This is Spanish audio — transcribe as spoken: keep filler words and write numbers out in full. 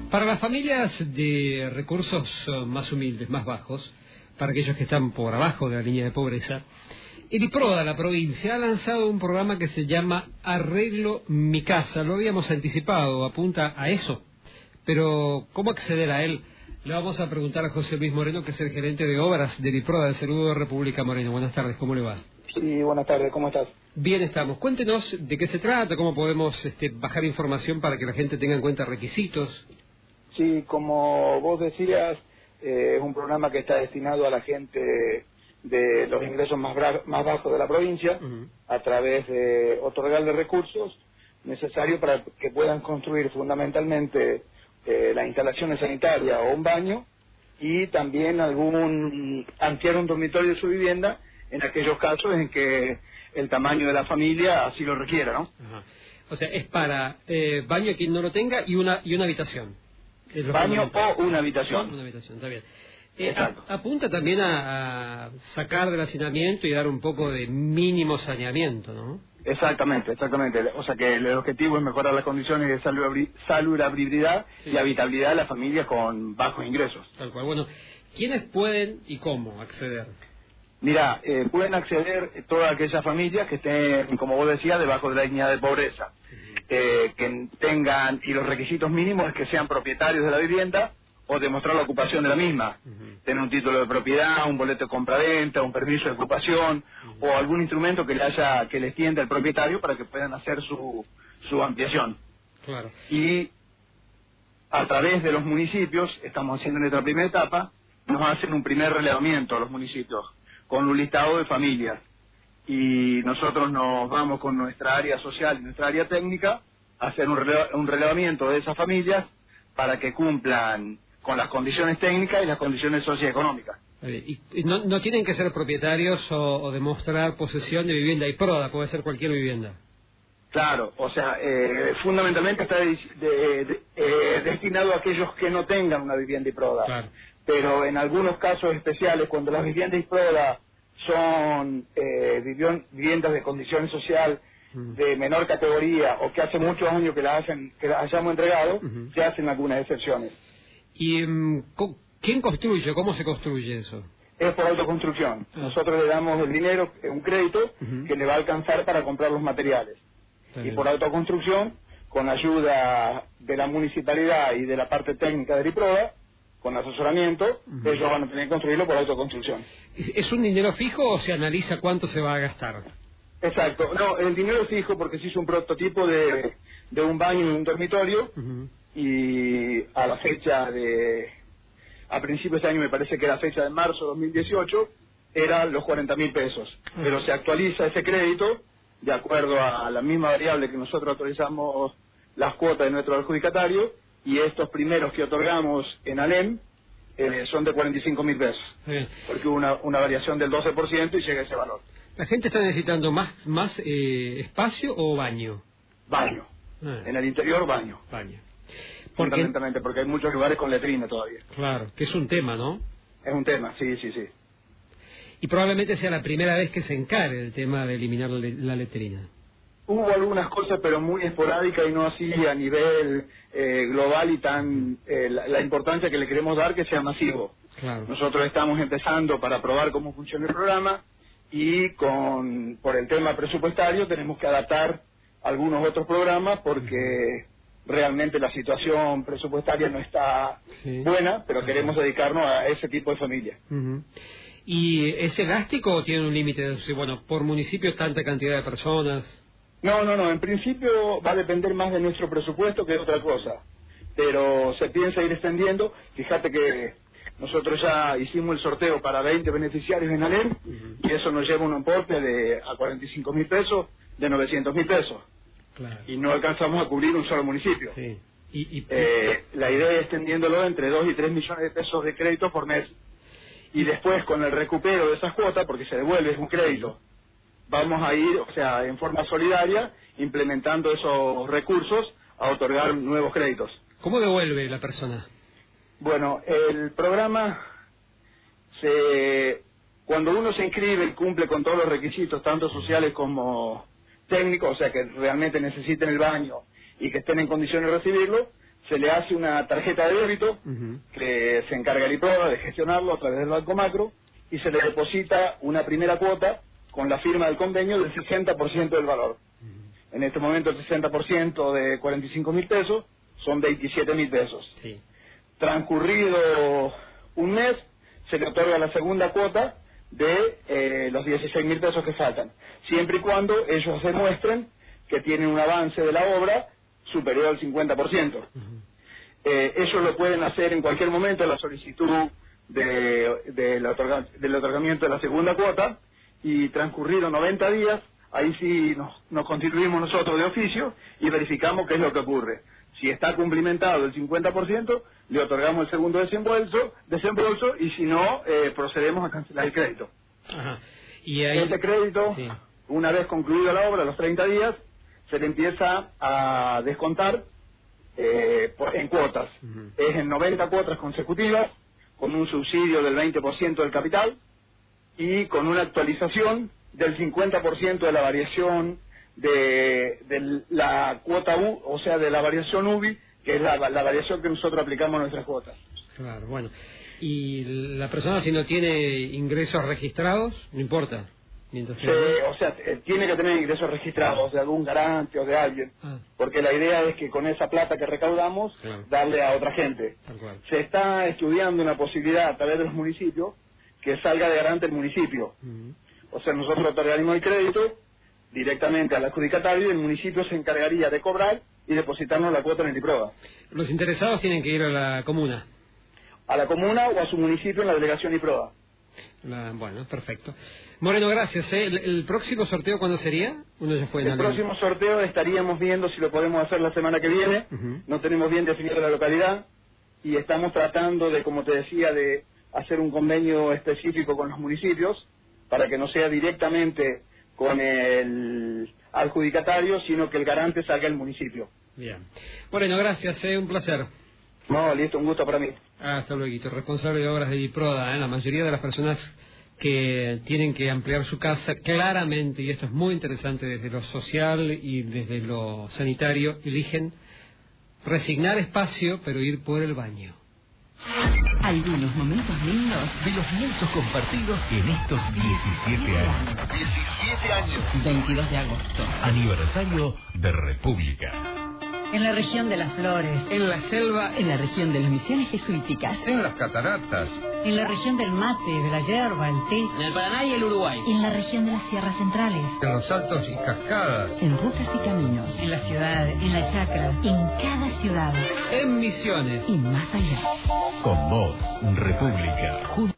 Para las familias de recursos más humildes, más bajos, para aquellos que están por abajo de la línea de pobreza, el IPRODA, la provincia, ha lanzado un programa que se llama Arreglo Mi Casa. Lo habíamos anticipado, apunta a eso. Pero, ¿cómo acceder a él? Le vamos a preguntar a José Luis Moreno, que es el gerente de obras del IPRODA, del Saludo de República Moreno. Buenas tardes, ¿cómo le va? Sí, buenas tardes, ¿cómo estás? Bien estamos. Cuéntenos de qué se trata, cómo podemos este, bajar información para que la gente tenga en cuenta requisitos. Sí, como vos decías, eh, es un programa que está destinado a la gente de los ingresos más, bra más bajos de la provincia, uh-huh. a través de otorgarle recursos necesarios para que puedan construir fundamentalmente eh, las instalaciones sanitarias o un baño, y también algún ampliar un dormitorio de su vivienda en aquellos casos en que el tamaño de la familia así lo requiera, ¿no? Ajá. O sea, es para eh, baño quien no lo tenga y una y una habitación. Baño o una habitación. Una habitación, está bien. Eh, a, apunta también a, a sacar del hacinamiento y dar un poco de mínimo saneamiento, ¿no? Exactamente, exactamente. O sea que el objetivo es mejorar las condiciones de salubri salubridad sí. y habitabilidad de las familias con bajos ingresos. Tal cual. Bueno, ¿quiénes pueden y cómo acceder? Mira, eh, pueden acceder todas aquellas familias que estén, como vos decías, debajo de la línea de pobreza, uh-huh. eh, que tengan, y los requisitos mínimos es que sean propietarios de la vivienda o demostrar la ocupación de la misma, uh-huh. tener un título de propiedad, un boleto de compraventa, un permiso de ocupación uh-huh. o algún instrumento que le haya que les tienda el propietario para que puedan hacer su, su ampliación. Claro. Y a través de los municipios, estamos haciendo nuestra primera etapa, nos hacen un primer relevamiento a los municipios con un listado de familias, y nosotros nos vamos con nuestra área social y nuestra área técnica a hacer un, rele un relevamiento de esas familias para que cumplan con las condiciones técnicas y las condiciones socioeconómicas. ¿Y, y no, no tienen que ser propietarios o, o demostrar posesión de vivienda IPRODA? Puede ser cualquier vivienda. Claro, o sea, eh, fundamentalmente está de, de, de, eh, destinado a aquellos que no tengan una vivienda IPRODA. Claro. Pero en algunos casos especiales, cuando las viviendas IPRODA son eh, viviendas de condición social uh-huh. de menor categoría, o que hace muchos años que las, hacen, que las hayamos entregado, uh-huh. se hacen algunas excepciones. ¿Y um, quién construye? ¿Cómo se construye eso? Es por autoconstrucción. Uh-huh. Nosotros le damos el dinero, un crédito, uh-huh. que le va a alcanzar para comprar los materiales. Uh-huh. Y por autoconstrucción, con ayuda de la municipalidad y de la parte técnica del IPRODA, con asesoramiento, uh-huh. ellos van a tener que construirlo por autoconstrucción. ¿Es un dinero fijo o se analiza cuánto se va a gastar? Exacto. No, el dinero es fijo porque se hizo un prototipo de, de un baño y un dormitorio, uh-huh. y a la fecha de... a principios de año, me parece que era fecha de marzo de dos mil dieciocho, eran los cuarenta mil pesos. Uh-huh. Pero se actualiza ese crédito de acuerdo a la misma variable que nosotros autorizamos las cuotas de nuestro adjudicatario, y estos primeros que otorgamos en ALEM eh, son de cuarenta y cinco mil pesos, sí. porque hubo una, una variación del doce por ciento y llega a ese valor. ¿La gente está necesitando más más eh, espacio o baño? Baño. Ah. En el interior, baño. Baño. Fundamentalmente, porque hay muchos lugares con letrina todavía. Claro, que es un tema, ¿no? Es un tema, sí, sí, sí. Y probablemente sea la primera vez que se encare el tema de eliminar la letrina. Hubo algunas cosas, pero muy esporádicas y no así a nivel eh, global y tan eh, la, la importancia que le queremos dar que sea masivo. Claro. Nosotros estamos empezando para probar cómo funciona el programa, y con por el tema presupuestario tenemos que adaptar algunos otros programas porque uh-huh. realmente la situación presupuestaria no está sí. buena, pero uh-huh. queremos dedicarnos a ese tipo de familias. Uh-huh. ¿Y es elástico o tiene un límite? Bueno, por municipio tanta cantidad de personas. No, no, no, en principio va a depender más de nuestro presupuesto que de otra cosa, pero se piensa ir extendiendo. Fíjate que nosotros ya hicimos el sorteo para veinte beneficiarios en ALEM, uh-huh. y eso nos lleva un importe de a cuarenta y cinco mil pesos, de novecientos mil pesos, claro. y no alcanzamos a cubrir un solo municipio. Sí. Y, y, eh, la idea es extendiéndolo entre dos y tres millones de pesos de crédito por mes, y después con el recupero de esas cuotas, porque se devuelve, es un crédito, vamos a ir, o sea, en forma solidaria, implementando esos recursos a otorgar nuevos créditos. ¿Cómo devuelve la persona? Bueno, el programa, se, cuando uno se inscribe y cumple con todos los requisitos, tanto sociales como técnicos, o sea, que realmente necesiten el baño y que estén en condiciones de recibirlo, se le hace una tarjeta de débito, uh-huh. que se encarga el IPRODA de gestionarlo a través del Banco Macro, y se le deposita una primera cuota con la firma del convenio del sesenta por ciento del valor. Uh-huh. En este momento el sesenta por ciento de cuarenta y cinco mil pesos son veintisiete mil pesos. Sí. Transcurrido un mes, se le otorga la segunda cuota de eh, los dieciséis mil pesos que faltan, siempre y cuando ellos demuestren que tienen un avance de la obra superior al cincuenta por ciento. Uh-huh. Eh, ellos lo pueden hacer en cualquier momento, la solicitud de, de la otorga, del otorgamiento de la segunda cuota, y transcurridos noventa días, ahí sí nos, nos constituimos nosotros de oficio y verificamos qué es lo que ocurre. Si está cumplimentado el cincuenta por ciento, le otorgamos el segundo desembolso, desembolso y si no, eh, procedemos a cancelar el crédito. Ajá. Y ahí... Ese crédito, sí. Una vez concluida la obra, a los treinta días, se le empieza a descontar eh, por, en cuotas. Uh-huh. Es en noventa cuotas consecutivas, con un subsidio del veinte por ciento del capital y con una actualización del cincuenta por ciento de la variación de, de la cuota U, o sea, de la variación U B I, que es la, la variación que nosotros aplicamos a nuestras cuotas. Claro, bueno. ¿Y la persona si no tiene ingresos registrados? No importa. Mientras sí, o sea, tiene que tener ingresos registrados de algún garante o de alguien, ah. porque la idea es que con esa plata que recaudamos, claro, darle a otra gente. Se está estudiando una posibilidad a través de los municipios que salga de garante el municipio. Uh-huh. O sea, nosotros otorgaríamos el crédito directamente al adjudicatario y el municipio se encargaría de cobrar y depositarnos la cuota en el IPRODA. Los interesados tienen que ir a la comuna. A la comuna o a su municipio en la delegación IPRODA. La, bueno, perfecto. Moreno, gracias. ¿eh? ¿El, ¿El próximo sorteo cuándo sería? Uno ya fue en el algún... próximo sorteo estaríamos viendo si lo podemos hacer la semana que viene. Uh-huh. No tenemos bien definida la localidad y estamos tratando de, como te decía, de hacer un convenio específico con los municipios para que no sea directamente con el adjudicatario, sino que el garante salga el municipio. Bien. Moreno, gracias. ¿eh? Un placer. No, listo, un gusto para mí. Hasta luego. Responsable de obras de IPRODA, ¿eh? La mayoría de las personas que tienen que ampliar su casa claramente, y esto es muy interesante desde lo social y desde lo sanitario, eligen resignar espacio, pero ir por el baño. Algunos momentos lindos de los muchos compartidos en estos diecisiete años. diecisiete años. veintidós de agosto. Aniversario de República. En la región de las flores. En la selva. En la región de las misiones jesuíticas. En las cataratas. En la región del mate, de la hierba, el té. En el Paraná y el Uruguay. En la región de las sierras centrales. En los altos y cascadas. En rutas y caminos. En la ciudad, en la chacra. En cada ciudad. En Misiones. Y más allá. Con vos, República.